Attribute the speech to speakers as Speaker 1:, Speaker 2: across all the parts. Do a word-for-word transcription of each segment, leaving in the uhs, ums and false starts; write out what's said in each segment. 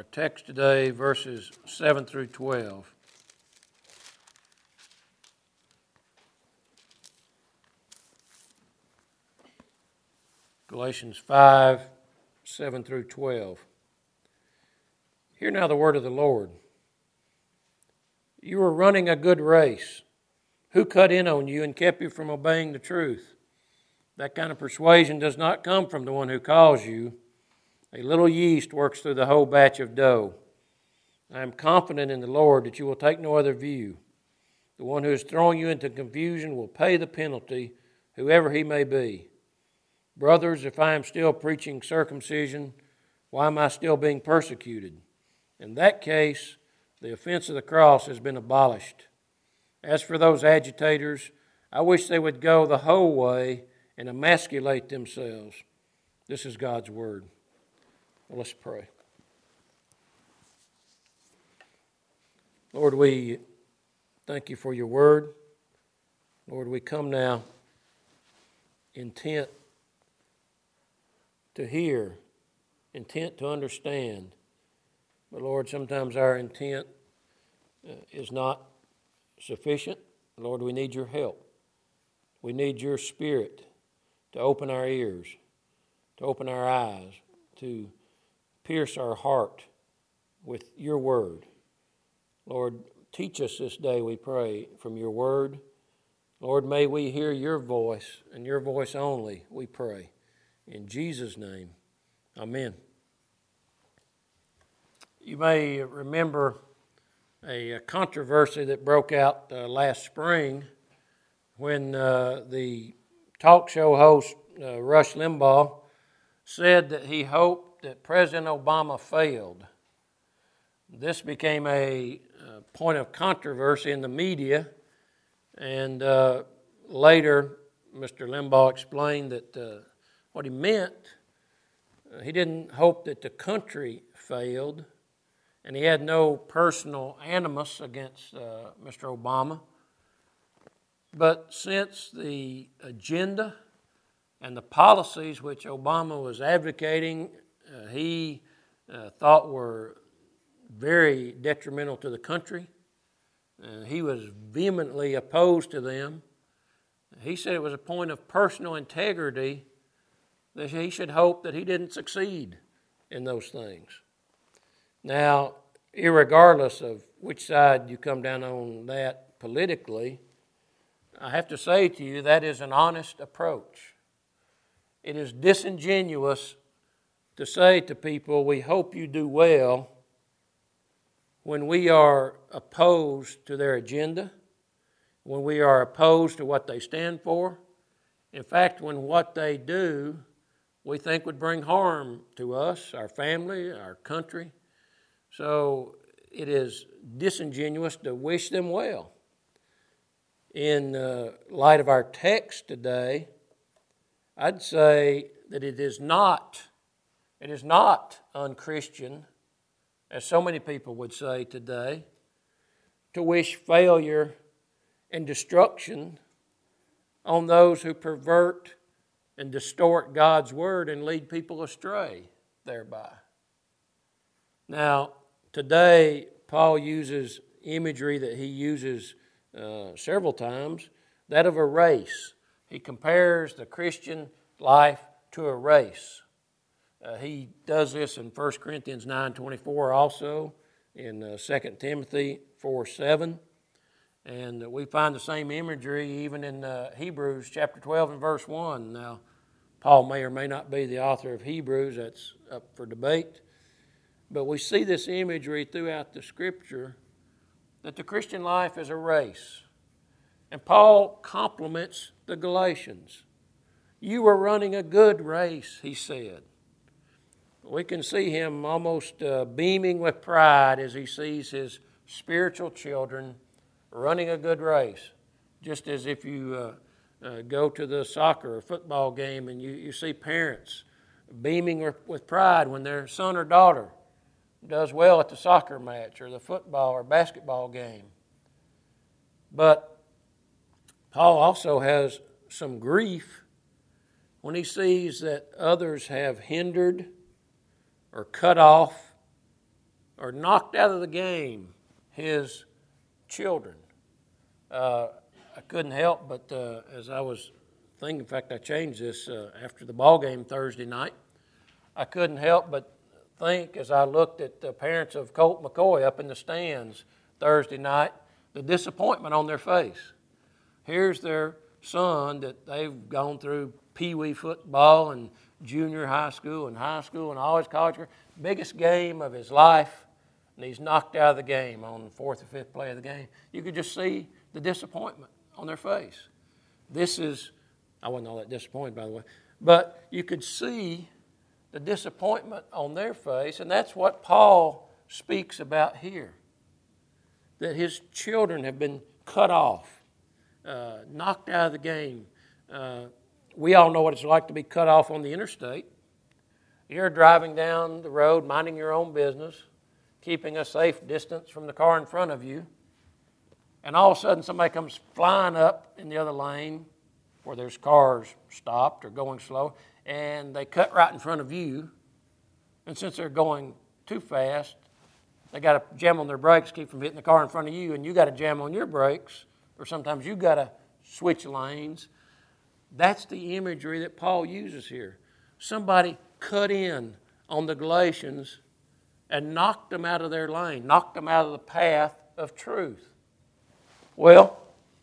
Speaker 1: Our text today, verses seven through twelve. Galatians five, seven through twelve. Hear now the word of the Lord. You are running a good race. Who cut in on you and kept you from obeying the truth? That kind of persuasion does not come from the one who calls you. A little yeast works through the whole batch of dough. I am confident in the Lord that you will take no other view. The one who is throwing you into confusion will pay the penalty, whoever he may be. Brothers, if I am still preaching circumcision, why am I still being persecuted? In that case, the offense of the cross has been abolished. As for those agitators, I wish they would go the whole way and emasculate themselves. This is God's word. Well, let's pray. Lord, we thank you for your word. Lord, we come now intent to hear, intent to understand. But Lord, sometimes our intent uh, is not sufficient. Lord, we need your help. We need your Spirit to open our ears, to open our eyes, to pierce our heart with your word. Lord, teach us this day, we pray, from your word. Lord, may we hear your voice and your voice only, we pray. In Jesus' name, amen. You may remember a controversy that broke out uh, last spring when uh, the talk show host, uh, Rush Limbaugh, said that he hoped that President Obama failed. This became a uh, point of controversy in the media, and uh, later Mister Limbaugh explained that uh, what he meant, uh, he didn't hope that the country failed, and he had no personal animus against uh, Mister Obama. But since the agenda and the policies which Obama was advocating, uh, he uh, thought were very detrimental to the country, uh, he was vehemently opposed to them. He said it was a point of personal integrity that he should hope that he didn't succeed in those things. Now, irregardless of which side you come down on that politically, I have to say to you that is an honest approach. It is disingenuous to say to people, we hope you do well, when we are opposed to their agenda, when we are opposed to what they stand for. In fact, when what they do we think would bring harm to us, our family, our country. So it is disingenuous to wish them well. In uh, light of our text today, I'd say that it is not, it is not unchristian, as so many people would say today, to wish failure and destruction on those who pervert and distort God's word and lead people astray thereby. Now, today, Paul uses imagery that he uses uh, several times, that of a race. He compares the Christian life to a race. Uh, he does this in First Corinthians nine twenty-four, also in uh, Second Timothy four seven. And we find the same imagery even in uh, Hebrews chapter twelve and verse one. Now, Paul may or may not be the author of Hebrews. That's up for debate. But we see this imagery throughout the Scripture that the Christian life is a race. And Paul compliments the Galatians. You are running a good race, he said. We can see him almost uh, beaming with pride as he sees his spiritual children running a good race. Just as if you uh, uh, go to the soccer or football game and you, you see parents beaming with pride when their son or daughter does well at the soccer match or the football or basketball game. But Paul also has some grief when he sees that others have hindered or cut off or knocked out of the game his children. Uh, I couldn't help but, uh, as I was thinking, in fact, I changed this uh, after the ball game Thursday night, I couldn't help but think as I looked at the parents of Colt McCoy up in the stands Thursday night, the disappointment on their face. Here's their son that they've gone through pee-wee football and junior high school and high school and all his college career, biggest game of his life, and he's knocked out of the game on the fourth or fifth play of the game. You could just see the disappointment on their face. This is, I wasn't all that disappointed, by the way, but you could see the disappointment on their face, and that's what Paul speaks about here, that his children have been cut off, uh, knocked out of the game. Uh, we all know what it's like to be cut off on the interstate. You're driving down the road, minding your own business, keeping a safe distance from the car in front of you, and all of a sudden somebody comes flying up in the other lane where there's cars stopped or going slow, and they cut right in front of you, and since they're going too fast, they got to jam on their brakes, keep from hitting the car in front of you, and you got to jam on your brakes, or sometimes you got to switch lanes. That's the imagery that Paul uses here. Somebody cut in on the Galatians and knocked them out of their lane, knocked them out of the path of truth. Well,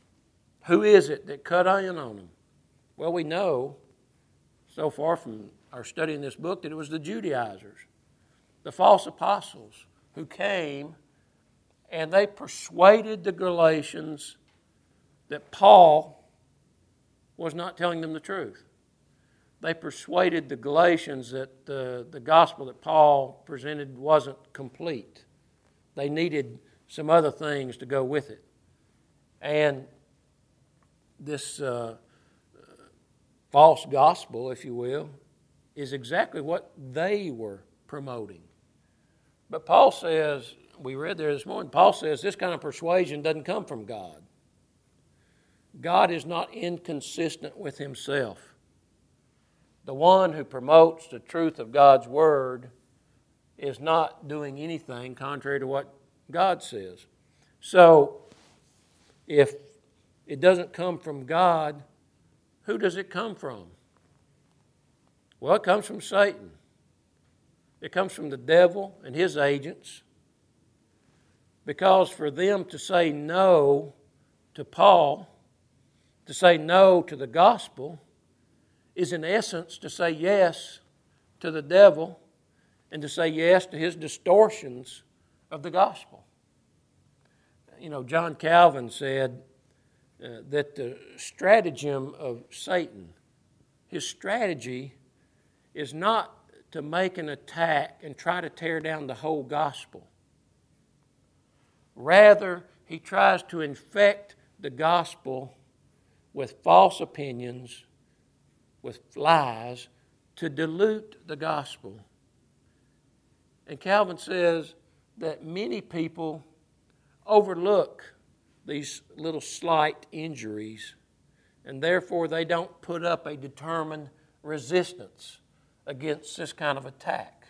Speaker 1: who is it that cut in on them? Well, we know so far from our study in this book that it was the Judaizers, the false apostles, who came and they persuaded the Galatians that Paul was not telling them the truth. They persuaded the Galatians that the, the gospel that Paul presented wasn't complete. They needed some other things to go with it. And this uh, false gospel, if you will, is exactly what they were promoting. But Paul says, we read there this morning, Paul says this kind of persuasion doesn't come from God. God is not inconsistent with himself. The one who promotes the truth of God's word is not doing anything contrary to what God says. So, if it doesn't come from God, who does it come from? Well, it comes from Satan. It comes from the devil and his agents. Because for them to say no to Paul, to say no to the gospel, is in essence to say yes to the devil and to say yes to his distortions of the gospel. You know, John Calvin said uh, that the stratagem of Satan, his strategy is not to make an attack and try to tear down the whole gospel. Rather, he tries to infect the gospel with false opinions, with lies, to dilute the gospel. And Calvin says that many people overlook these little slight injuries, and therefore they don't put up a determined resistance against this kind of attack.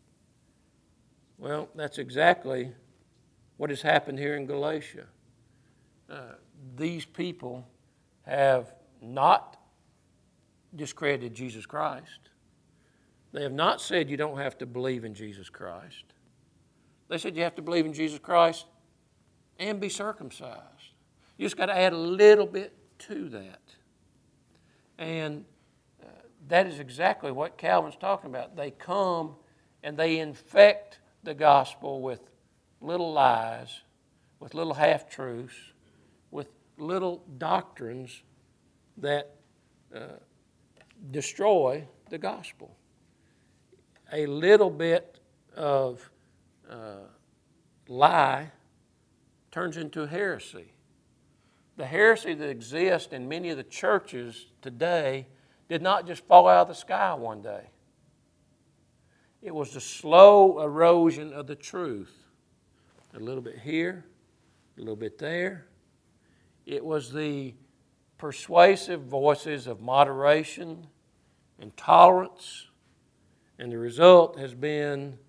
Speaker 1: Well, that's exactly what has happened here in Galatia. Uh, these people have not discredited Jesus Christ. They have not said you don't have to believe in Jesus Christ. They said you have to believe in Jesus Christ and be circumcised. You just got to add a little bit to that. And uh, that is exactly what Calvin's talking about. They come and they infect the gospel with little lies, with little half-truths, with little doctrines that uh, destroy the gospel. A little bit of uh, lie turns into heresy. The heresy that exists in many of the churches today did not just fall out of the sky one day. It was the slow erosion of the truth. A little bit here, a little bit there. It was the persuasive voices of moderation and tolerance, and the result has been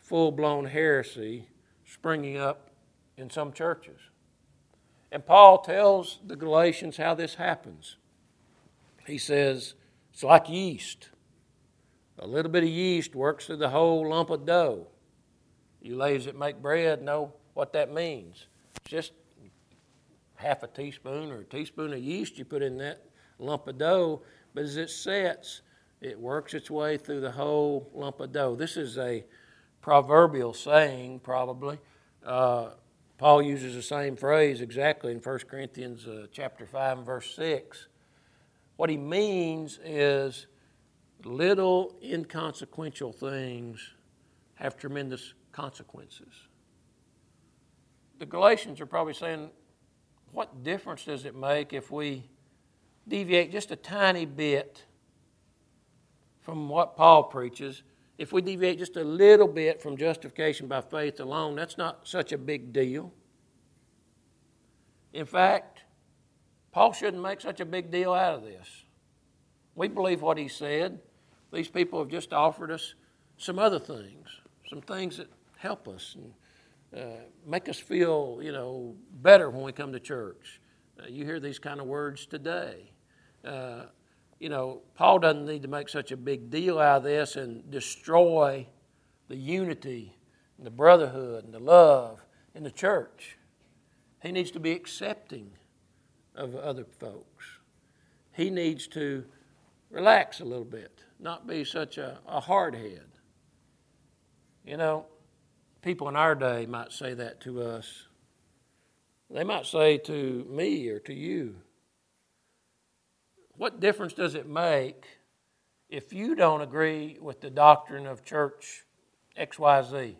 Speaker 1: full-blown heresy springing up in some churches. And Paul tells the Galatians how this happens. He says, it's like yeast. A little bit of yeast works through the whole lump of dough. You ladies that make bread know what that means. It's just half a teaspoon or a teaspoon of yeast you put in that lump of dough, but as it sets, it works its way through the whole lump of dough. This is a proverbial saying, probably. Uh, Paul uses the same phrase exactly in First Corinthians uh, chapter five and verse six. What he means is little inconsequential things have tremendous consequences. The Galatians are probably saying, what difference does it make if we deviate just a tiny bit from what Paul preaches? If we deviate just a little bit from justification by faith alone, that's not such a big deal. In fact, Paul shouldn't make such a big deal out of this. We believe what he said. These people have just offered us some other things, some things that help us and uh, make us feel, you know, better when we come to church. Uh, you hear these kind of words today. Uh, you know, Paul doesn't need to make such a big deal out of this and destroy the unity and the brotherhood and the love in the church. He needs to be accepting of other folks. He needs to relax a little bit, not be such a, a hardhead. You know, people in our day might say that to us. They might say to me or to you, what difference does it make if you don't agree with the doctrine of church X Y Z?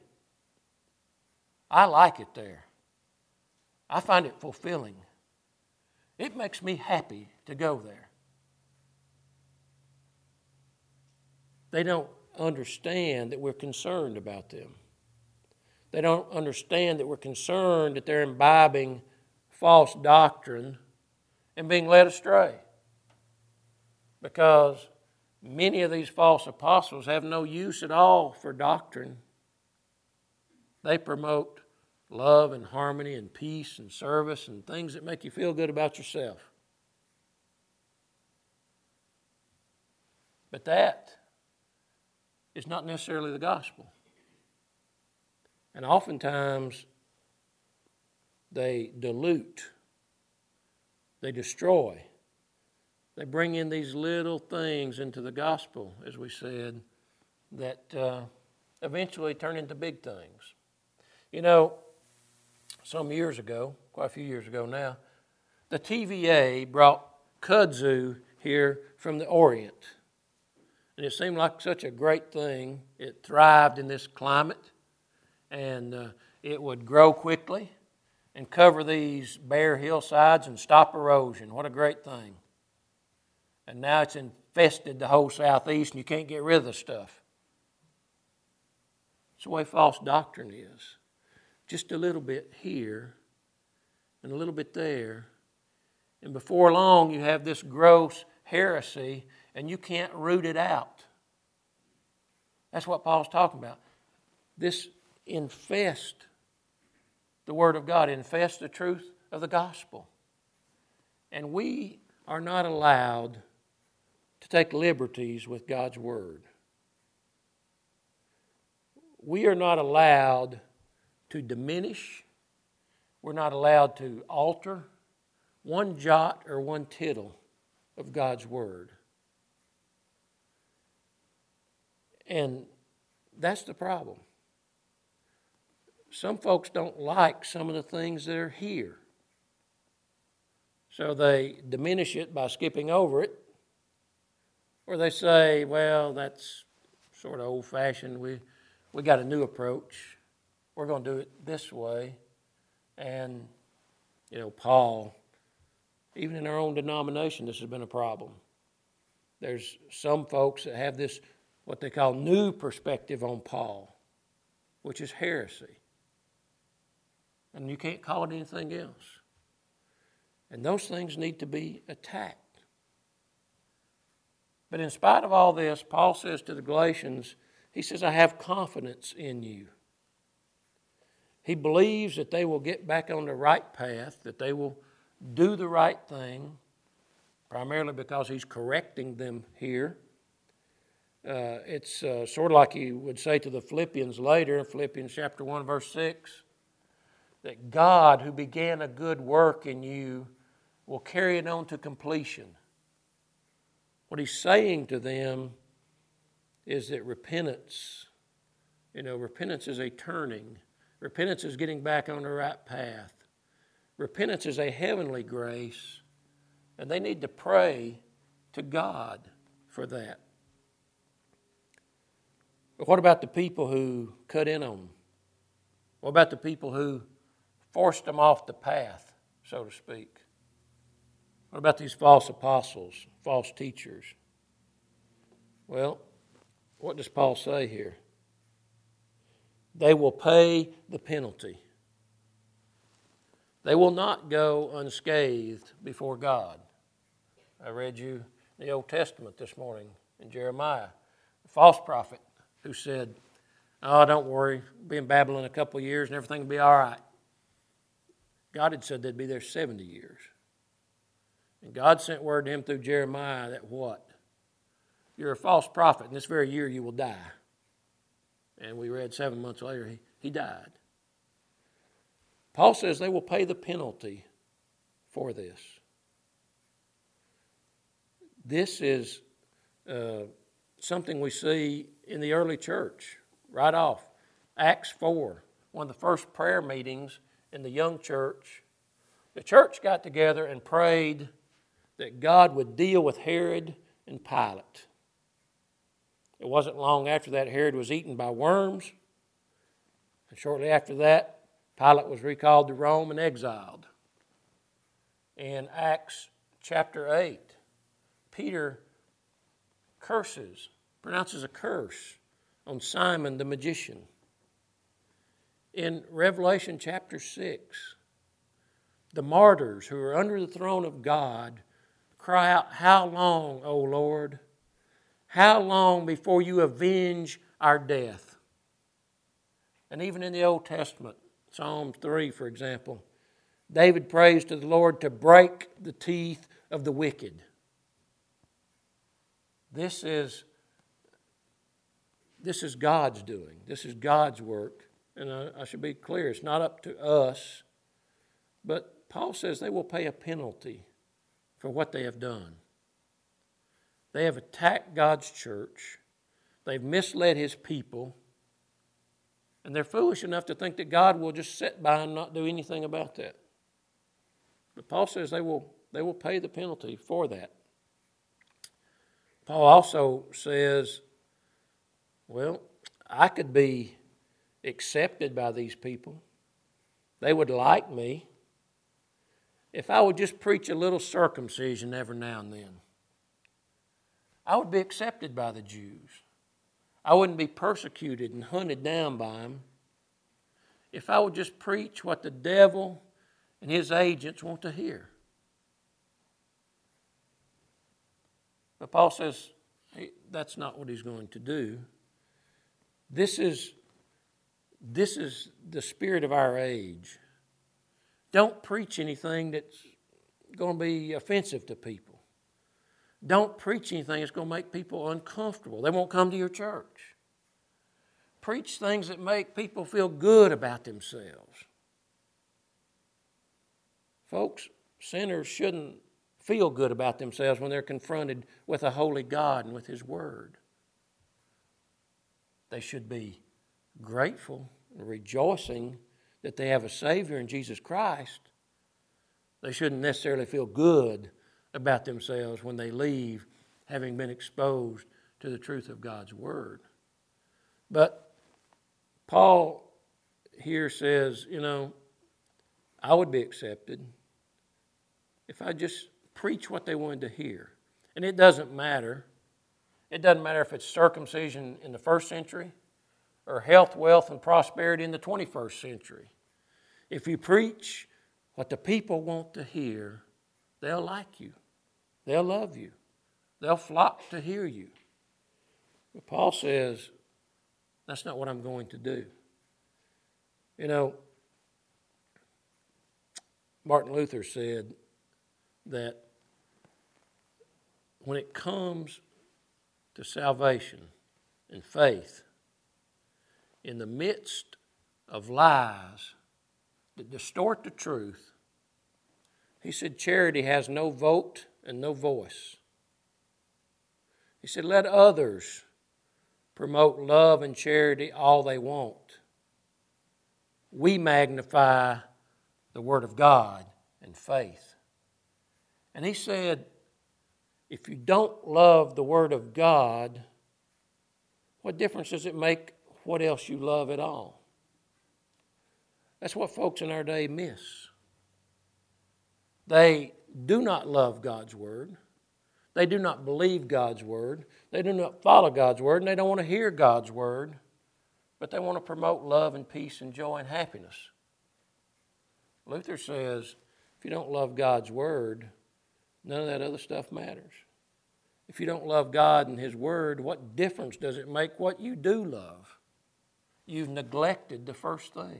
Speaker 1: I like it there. I find it fulfilling. It makes me happy to go there. They don't understand that we're concerned about them. They don't understand that we're concerned that they're imbibing false doctrine and being led astray. Because many of these false apostles have no use at all for doctrine. They promote love and harmony and peace and service and things that make you feel good about yourself. But that is not necessarily the gospel. And oftentimes they dilute, they destroy, they bring in these little things into the gospel, as we said, that uh, eventually turn into big things. You know, some years ago, quite a few years ago now, the T V A brought kudzu here from the Orient. And it seemed like such a great thing. It thrived in this climate, and uh, it would grow quickly and cover these bare hillsides and stop erosion. What a great thing. And now it's infested the whole southeast, and you can't get rid of the stuff. It's the way false doctrine is. Just a little bit here and a little bit there. And before long, you have this gross heresy, and you can't root it out. That's what Paul's talking about. This infest the Word of God, infest the truth of the gospel. And we are not allowed to take liberties with God's Word. We are not allowed to diminish. We're not allowed to alter one jot or one tittle of God's Word. And that's the problem. Some folks don't like some of the things that are here. So they diminish it by skipping over it. Or they say, well, that's sort of old-fashioned. We, we got a new approach. We're going to do it this way. And, you know, Paul, even in our own denomination, this has been a problem. There's some folks that have this, what they call new perspective on Paul, which is heresy. And you can't call it anything else. And those things need to be attacked. But in spite of all this, Paul says to the Galatians, he says, I have confidence in you. He believes that they will get back on the right path, that they will do the right thing, primarily because he's correcting them here. Uh, it's uh, sort of like he would say to the Philippians later, in Philippians chapter one, verse six, that God who began a good work in you will carry it on to completion. What he's saying to them is that repentance, you know, repentance is a turning. Repentance is getting back on the right path. Repentance is a heavenly grace, and they need to pray to God for that. But what about the people who cut in on them? What about the people who forced them off the path, so to speak? What about these false apostles, false teachers? Well, what does Paul say here? They will pay the penalty. They will not go unscathed before God. I read you the Old Testament this morning in Jeremiah, a false prophet who said, oh, don't worry, be in Babylon a couple of years and everything will be all right. God had said they'd be there seventy years. And God sent word to him through Jeremiah that what? You're a false prophet, and this very year you will die. And we read seven months later, he, he died. Paul says they will pay the penalty for this. This is uh, something we see in the early church right off. Acts four, one of the first prayer meetings in the young church. The church got together and prayed that God would deal with Herod and Pilate. It wasn't long after that Herod was eaten by worms. And shortly after that, Pilate was recalled to Rome and exiled. In Acts chapter eight, Peter curses, pronounces a curse on Simon the magician. In Revelation chapter six, the martyrs who are under the throne of God cry out, how long, O Lord? How long before you avenge our death? And even in the Old Testament, Psalm three, for example, David prays to the Lord to break the teeth of the wicked. This is, this is God's doing. This is God's work. And I, I should be clear, it's not up to us. But Paul says they will pay a penalty for what they have done. They have attacked God's church. They've misled His people. And they're foolish enough to think that God will just sit by and not do anything about that. But Paul says they will, they will pay the penalty for that. Paul also says, well, I could be accepted by these people. They would like me if I would just preach a little circumcision every now and then. I would be accepted by the Jews. I wouldn't be persecuted and hunted down by them if I would just preach what the devil and his agents want to hear. But Paul says hey, that's not what he's going to do. This is, this is the spirit of our age. Don't preach anything that's going to be offensive to people. Don't preach anything that's going to make people uncomfortable. They won't come to your church. Preach things that make people feel good about themselves. Folks, sinners shouldn't feel good about themselves when they're confronted with a holy God and with His Word. They should be grateful and rejoicing that they have a Savior in Jesus Christ. They shouldn't necessarily feel good about themselves when they leave having been exposed to the truth of God's Word. But Paul here says, you know, I would be accepted if I just preach what they wanted to hear. And it doesn't matter. It doesn't matter if it's circumcision in the first century or health, wealth, and prosperity in the twenty-first century. If you preach what the people want to hear, they'll like you. They'll love you. They'll flock to hear you. But Paul says, that's not what I'm going to do. You know, Martin Luther said that when it comes to salvation and faith, in the midst of lies that distort the truth, he said charity has no vote and no voice. He said, let others promote love and charity all they want. We magnify the Word of God and faith. And he said, if you don't love the Word of God, what difference does it make what else you love at all? That's what folks in our day miss. They do not love God's Word. They do not believe God's Word. They do not follow God's Word, and they don't want to hear God's Word, but they want to promote love and peace and joy and happiness. Luther says, if you don't love God's Word, none of that other stuff matters. If you don't love God and His Word, what difference does it make what you do love? You've neglected the first thing.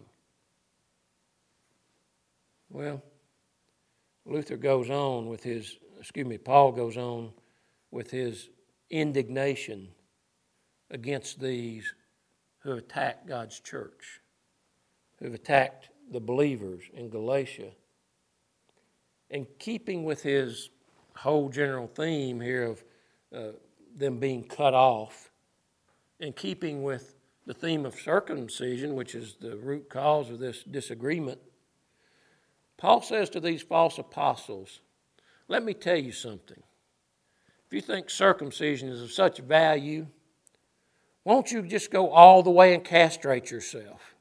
Speaker 1: Well, Luther goes on with his, excuse me, Paul goes on with his indignation against these who have attacked God's church, who have attacked the believers in Galatia. In keeping with his whole general theme here of uh, them being cut off, in keeping with the theme of circumcision, which is the root cause of this disagreement, Paul says to these false apostles, let me tell you something. If you think circumcision is of such value, won't you just go all the way and castrate yourself?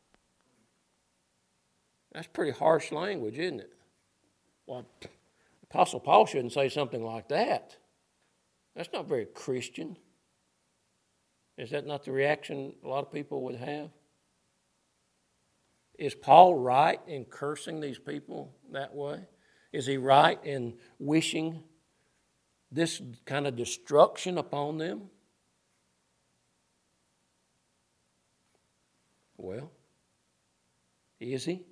Speaker 1: That's pretty harsh language, isn't it? Well, Apostle Paul shouldn't say something like that. That's not very Christian. Is that not the reaction a lot of people would have? Is Paul right in cursing these people that way? Is he right in wishing this kind of destruction upon them? Well, is he?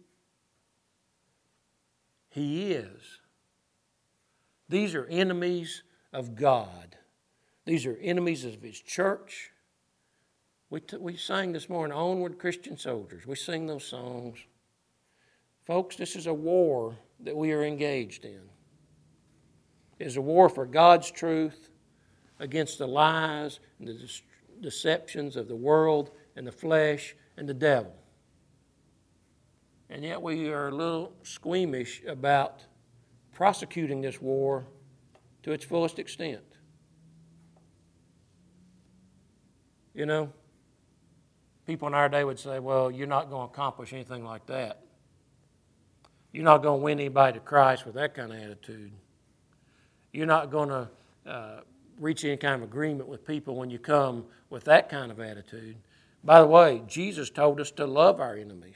Speaker 1: He is. These are enemies of God. These are enemies of His church. We, t- we sang this morning, Onward Christian Soldiers. We sing those songs. Folks, this is a war that we are engaged in. It is a war for God's truth against the lies and the de- deceptions of the world and the flesh and the devil. And yet we are a little squeamish about prosecuting this war to its fullest extent. You know, people in our day would say, well, you're not going to accomplish anything like that. You're not going to win anybody to Christ with that kind of attitude. You're not going to uh, reach any kind of agreement with people when you come with that kind of attitude. By the way, Jesus told us to love our enemies.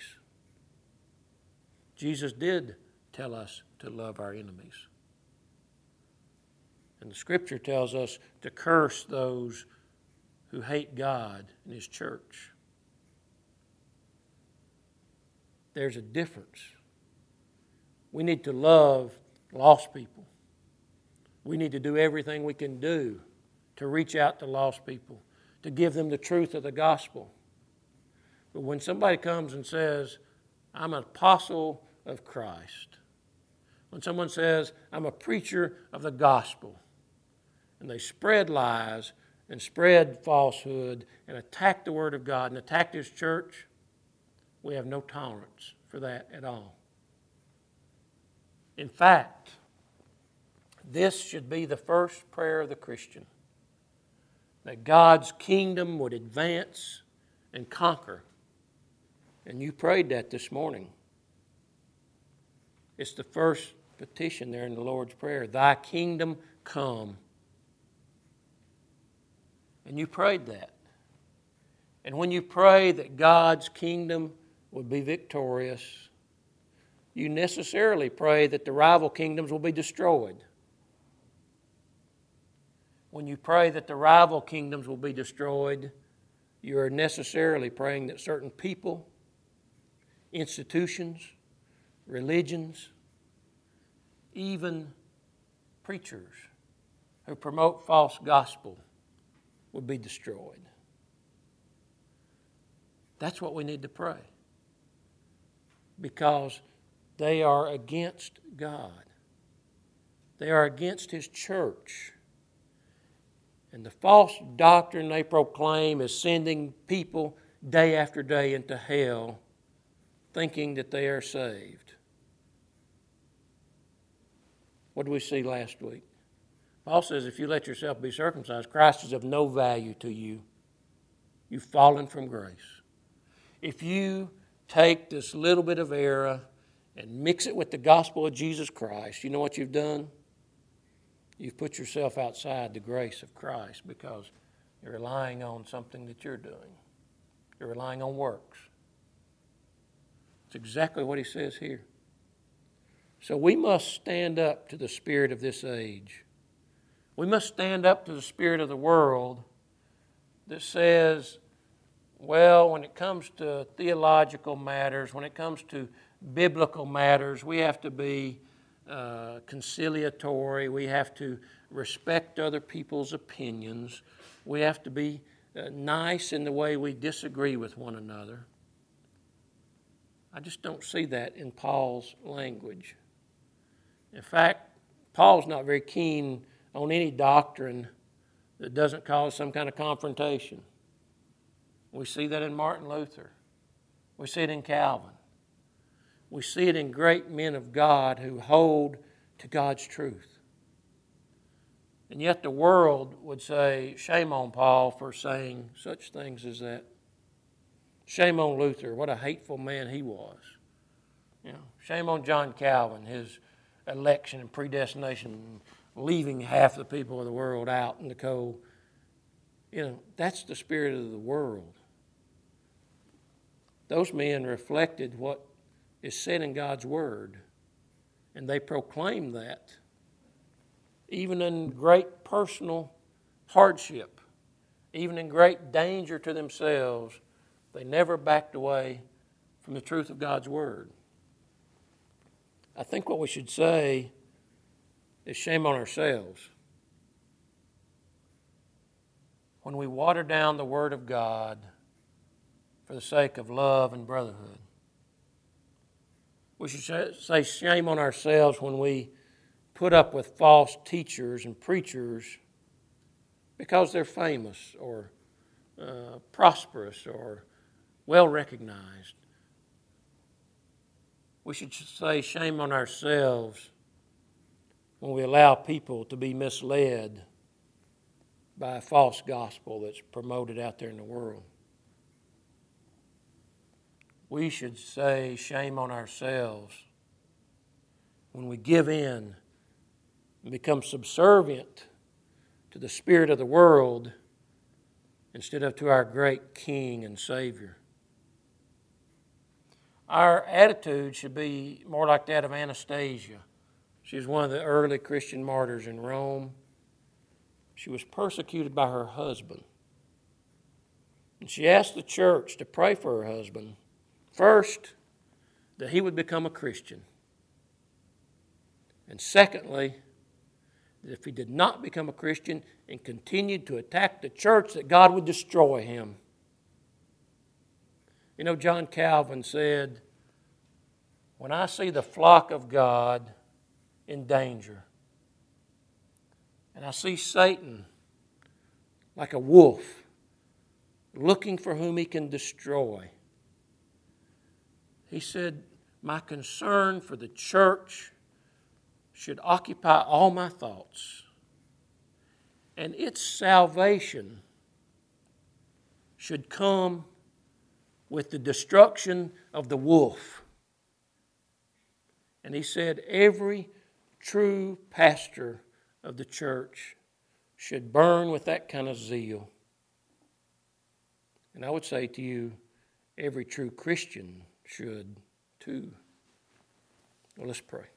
Speaker 1: Jesus did tell us to love our enemies. And the Scripture tells us to curse those who hate God and His church. There's a difference. We need to love lost people. We need to do everything we can do to reach out to lost people, to give them the truth of the gospel. But when somebody comes and says, I'm an apostle of Christ, when someone says, I'm a preacher of the gospel, and they spread lies and spread falsehood and attack the Word of God and attack His church, we have no tolerance for that at all. In fact, this should be the first prayer of the Christian, that God's kingdom would advance and conquer. And you prayed that this morning. It's the first petition there in the Lord's Prayer, Thy kingdom come. And you prayed that. And when you pray that God's kingdom would be victorious, you necessarily pray that the rival kingdoms will be destroyed. When you pray that the rival kingdoms will be destroyed, you are necessarily praying that certain people, institutions, religions even preachers who promote false gospel would be destroyed. That's what we need to pray, because they are against God. They are against His church. And the false doctrine they proclaim is sending people day after day into hell thinking that they are saved. What did we see last week? Paul says if you let yourself be circumcised, Christ is of no value to you. You've fallen from grace. If you take this little bit of error and mix it with the gospel of Jesus Christ, you know what you've done? You've put yourself outside the grace of Christ because you're relying on something that you're doing. You're relying on works. It's exactly what he says here. So we must stand up to the spirit of this age. We must stand up to the spirit of the world that says, well, when it comes to theological matters, when it comes to biblical matters, we have to be uh, conciliatory. We have to respect other people's opinions. We have to be uh, nice in the way we disagree with one another. I just don't see that in Paul's language. In fact, Paul's not very keen on any doctrine that doesn't cause some kind of confrontation. We see that in Martin Luther. We see it in Calvin. We see it in great men of God who hold to God's truth. And yet the world would say, shame on Paul for saying such things as that. Shame on Luther, what a hateful man he was. You know, shame on John Calvin, his election and predestination, leaving half the people of the world out in the cold. You know, that's the spirit of the world. Those men reflected what is said in God's Word, and they proclaimed that. Even in great personal hardship, even in great danger to themselves, they never backed away from the truth of God's Word. I think what we should say is shame on ourselves when we water down the Word of God for the sake of love and brotherhood. We should say shame on ourselves when we put up with false teachers and preachers because they're famous or uh, prosperous or well recognized. We should say shame on ourselves when we allow people to be misled by a false gospel that's promoted out there in the world. We should say shame on ourselves when we give in and become subservient to the spirit of the world instead of to our great King and Savior. Our attitude should be more like that of Anastasia. She was one of the early Christian martyrs in Rome. She was persecuted by her husband. And she asked the church to pray for her husband. First, that he would become a Christian. And secondly, that if he did not become a Christian and continued to attack the church, that God would destroy him. You know, John Calvin said, when I see the flock of God in danger, and I see Satan like a wolf looking for whom he can destroy, he said, my concern for the church should occupy all my thoughts, and its salvation should come with the destruction of the wolf. And he said, every true pastor of the church should burn with that kind of zeal. And I would say to you, every true Christian should too. Well, let's pray.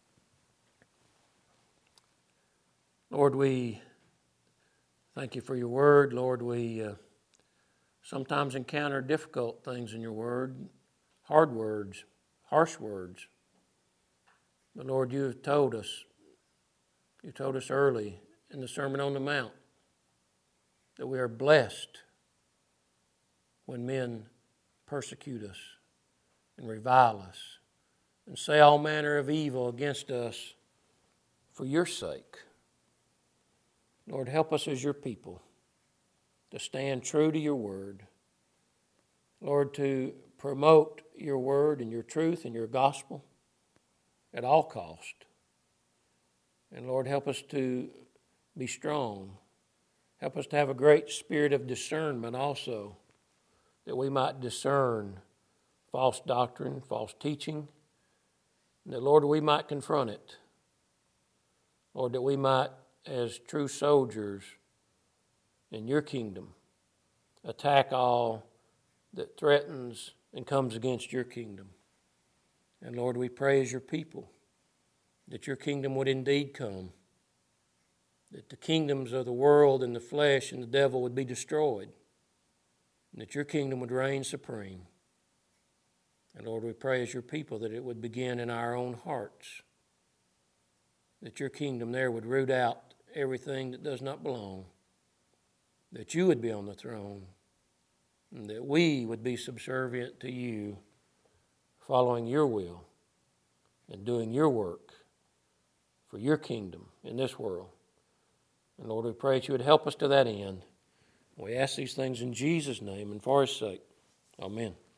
Speaker 1: Lord, we thank you for your word. Lord, we uh, sometimes encounter difficult things in your word, hard words, harsh words. But Lord, you have told us, you told us early in the Sermon on the Mount that we are blessed when men persecute us and revile us and say all manner of evil against us for your sake. Lord, help us as your people to stand true to your word. Lord, to promote your word and your truth and your gospel at all cost. And Lord, help us to be strong. Help us to have a great spirit of discernment also, that we might discern false doctrine, false teaching, and that, Lord, we might confront it. Lord, that we might, as true soldiers in your kingdom, attack all that threatens and comes against your kingdom. And Lord, we pray as your people that your kingdom would indeed come, that the kingdoms of the world and the flesh and the devil would be destroyed, and that your kingdom would reign supreme. And Lord, we pray as your people that it would begin in our own hearts, that your kingdom there would root out everything that does not belong, that you would be on the throne, and that we would be subservient to you, following your will and doing your work for your kingdom in this world. And Lord, we pray that you would help us to that end. We ask these things in Jesus' name and for his sake. Amen.